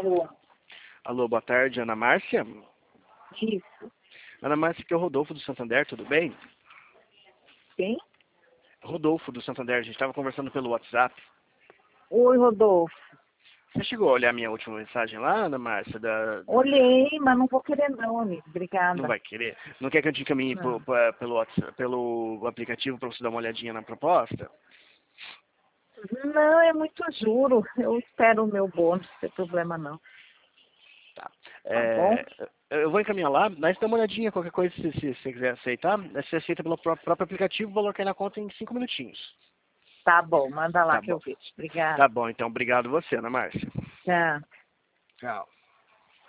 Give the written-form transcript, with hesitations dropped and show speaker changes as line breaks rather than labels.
Alô?
Alô, boa tarde, Ana Márcia.
Isso.
Ana Márcia, aqui é o Rodolfo do Santander, tudo bem?
Quem?
Rodolfo do Santander, a gente estava conversando pelo WhatsApp.
Oi, Rodolfo.
Você chegou a olhar minha última mensagem lá, Ana Márcia?
Olhei, mas não vou querer não, amigo. Obrigada.
Não vai querer? Não quer que eu te encaminhe
Não.
pelo WhatsApp, pelo aplicativo para você dar uma olhadinha na proposta?
Não, é muito juro. Eu espero o meu bônus, não tem problema não.
Tá.
Tá bom?
Eu vou encaminhar lá, mas dá uma olhadinha, qualquer coisa, se você quiser aceitar. Você aceita pelo próprio aplicativo, o valor cai na conta em 5 minutinhos.
Tá bom, manda lá
Tá
que eu
bom.
vejo. Obrigada.
Tá bom, então obrigado você, Ana Márcia.
Tchau.
Tchau.